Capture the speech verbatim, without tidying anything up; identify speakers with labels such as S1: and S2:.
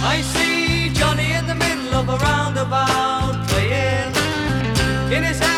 S1: I see Johnny in the middle of a roundabout playing in his hand